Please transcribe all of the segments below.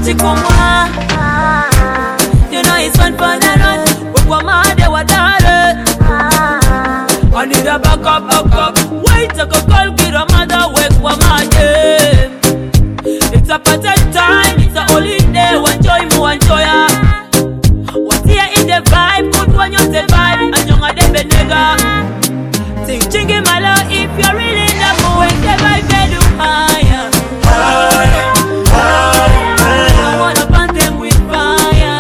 chikumwa. You know it's fun for the run. Kwa made wadare. I need a backup. Wait a call, get a mother, wake kwa made. It's a party time, it's a holiday. Enjoy ya. What's here in the vibe? Good one, you the vibe. And you're a debe nigga. Sing chingy my love if you're really in the mood. The vibe get you higher. I wanna burn them with fire.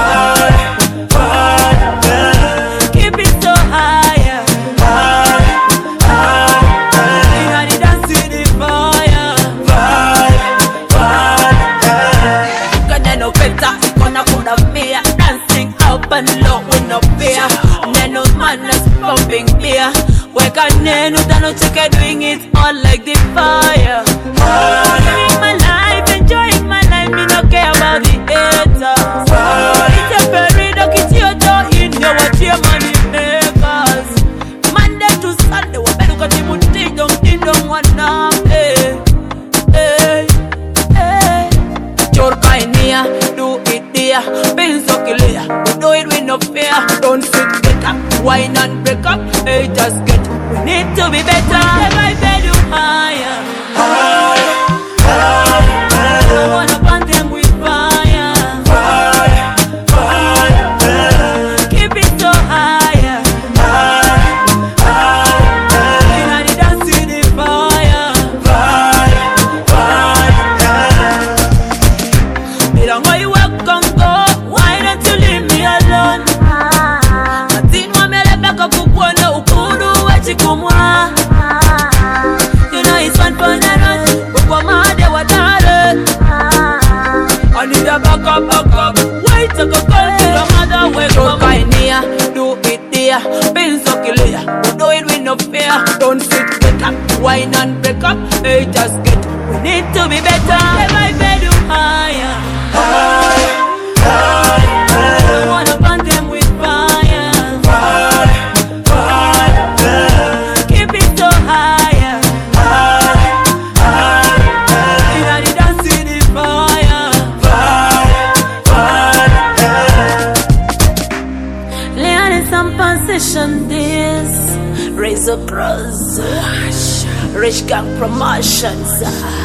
Keep it so higher. You know the dance with the fire. Gonna no better, gonna put up me dancing up and low with no fear. Neno madness pumping beer. Wake up, Neno, don't check it, doing it all like the fire. Living my life, enjoying my life, me no care about the haters. It's a very dog, it's your door, you know what your money makers. Monday to Sunday, we better go to the don't want now. Chorka in here, do it there. Been so clear, we do it with no fear. Don't sit better, wine and break up. Hey, just get, we need to be better. If I bed you higher. I wanna burn them with fire. Keep it so higher. You know the dance with the fire. Me don't know you welcome go. Why don't you leave me alone? Matinwa melebeka kukuona ukuru wachikumwa. You know it's fun for the run. Kwa made wadare. I need a backup. Wait a call, get a mother, wake up. Pioneer, do it there. Been so clear, we do it with no fear. Don't sit better, wine and break up. Hey, just get, we need to be better. If I bed you higher. I wanna burn them with fire. Keep it so higher. You know the dance with the fire. Leon in some position this Razor Cross Rich Gang Promotions.